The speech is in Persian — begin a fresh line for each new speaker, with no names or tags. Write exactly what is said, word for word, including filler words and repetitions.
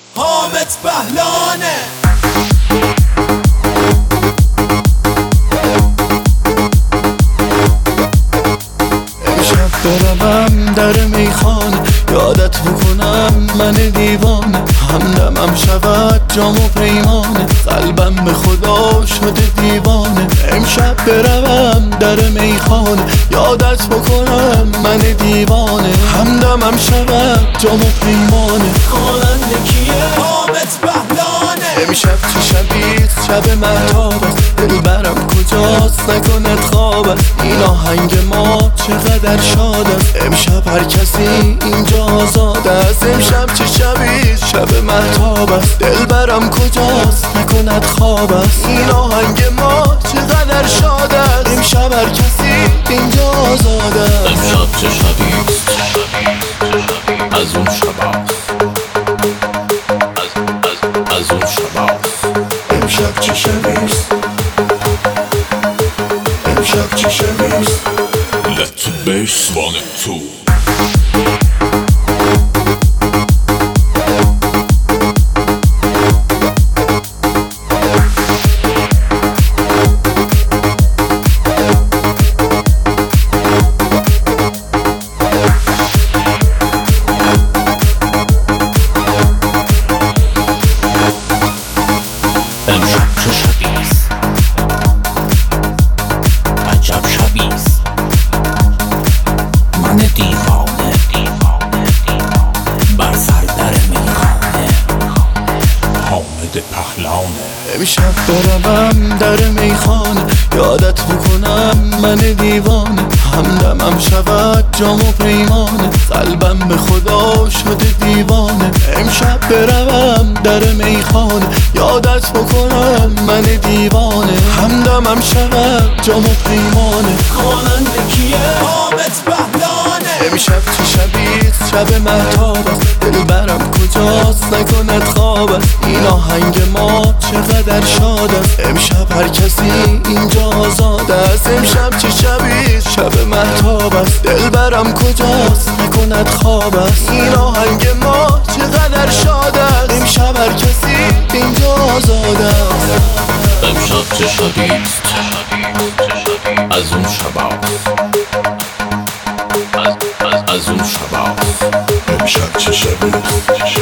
حامد بهلانه.
امشب بروم در میخانه، یادت بکنم من دیوانه. همدمم شود جام و پیمانه، قلبم به خدا شده دیوانه. امشب بروم در میخانه، یادت بکنم من دیوانه. همدمم شود جام و پیمانه.
خواننده کیه؟ حامد بهلانه.
امشب چه شبیست؟ شب مهتاب است. دلبرم کجاست؟ نکند خواب است. این آهنگ ما چقدر شاد است. امشب هر کسی اینجا آزاد است. امشب چه شبیست؟ شب مهتاب است. دلبرم کجاست؟ نکند خواب است. این آهنگ ما چقدر شاد است. امشب هر کسی اینجا آزاد است.
امشب چه شبیست؟ از اون شباست، از, از, از اون شباست.
امشب چه شبیست؟ امشب چه شبیست؟
Let the bass one and two. امشب چه شبیست؟ عجب شبیست. من دیوانه بر سر در میخانه، حامد پهلانه.
امشب بروم در میخانه، یادت بکنم من دیوانه. همدمم شود جام و پیمانه، قلبم به خدا شده دیوانه. امشب بروم در میخانه، یادت بکنم من دیوانه. همدمم شود جام و پیمانه.
خواننده کیه؟ حامد بهلانه.
امشب چه شبیست؟ شب مهتاب است. دلبرم کجاست؟ نکند خواب است. این آهنگ ما چقدر شاد است. امشب هر کسی اینجا آزاد است. امشب چه شبیست؟ شب مهتاب است. دلبرم کجاست؟ نکند خواب است. این آهنگ ما چقدر شاد است. امشب هر کسی اینجا آزاد است.
امشب چه شبیست؟ از اون شباست، از, از, از اون شباست.
امشب چه شبیست؟